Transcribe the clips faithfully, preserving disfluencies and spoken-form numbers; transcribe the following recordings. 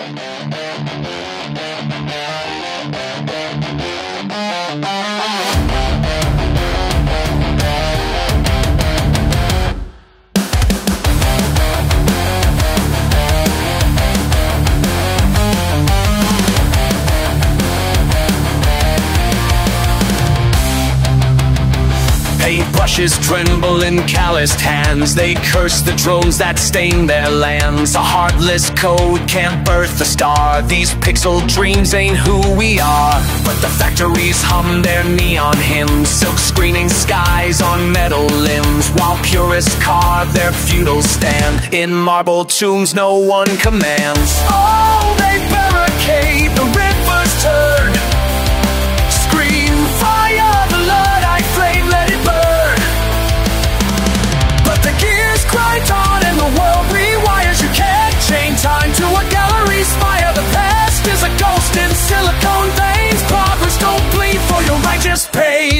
Paintbrushes tremble in calloused hands. They curse the drones that stain their lands. A heartless code can't birth a star. These pixel dreams ain't who we are. But the factories hum their neon hymns, silk screening skies on metal limbs, while purists carve their feudal stand in marble tombs no one commands. Oh, they barricade the river's turn. Scream fire, the Luddite flame, let it burn. But the gears grind on and the world rewires. You can't chain time to a gallery spire. The past is a ghost in silicone veins. Progress don't bleed for your righteous pain.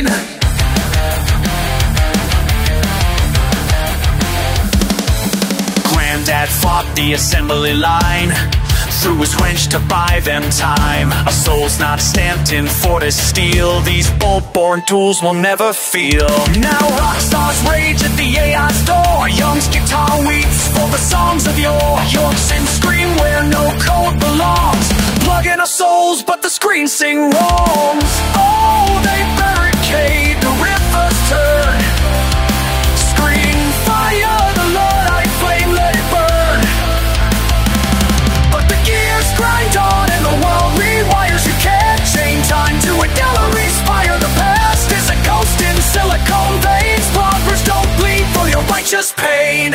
Granddad fought the assembly line through his wrench to buy them time. A soul's not stamped in Fortis steel. These bolt-born tools will never feel. Now rock stars rage at the A I's door. Young's guitar weeps for the songs of yore. Yorks and scream where no code belongs. Plug in our souls, but the screens sing wrongs. Oh, they barricade the river's turn. Scream fire, the Luddite flame, let it burn. But the gears grind on and the world rewires. You can't chain time to a gallery spire. The past is a ghost in silicone veins. Progress don't bleed for your righteous pain.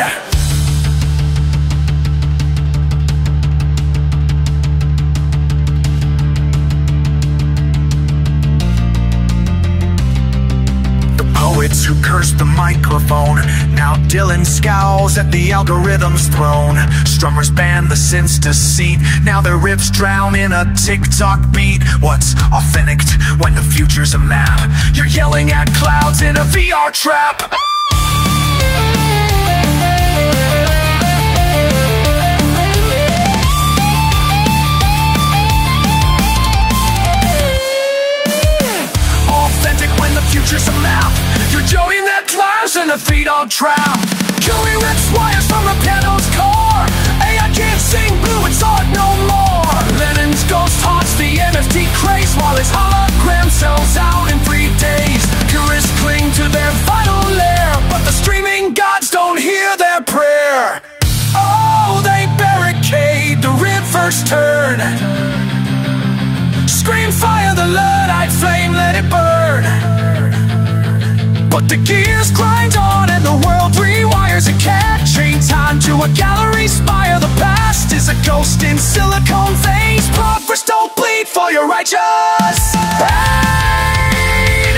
Poets who cursed the microphone. Now Dylan scowls at the algorithm's throne. Strummers ban the synth's deceit. Now their rips drown in a TikTok beat. What's authentic when the future's a map? You're yelling at clouds in a V R trap. Authentic when the future's a map. You're Joey that climbs in a V-Dog trap. Joey rips wires from a piano's core. A I can't sing blue, it's art no more. Lennon's ghost haunts the N F T craze, while his hologram sells out in three days. Purists cling to their vital lair, but the streaming gods don't hear their prayer. Oh, they barricade the river's turn. Scream fire, the Luddite flame, let it burn. But the gears grind on and the world rewires. You can't chain time to a gallery spire. The past is a ghost in silicone veins. Progress don't bleed for your righteous pain.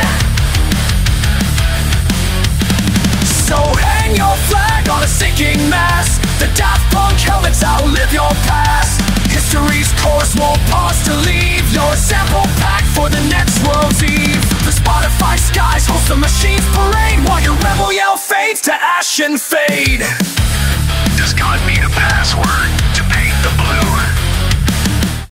So hang your flag on a sinking mast. The Daft Punk helmets outlive your past. History's course won't pause to leave your sample pack for the next world's eve. The Spotify skies host the machine's parade, while your rebel yell fades to ash and fade. Does God need a password to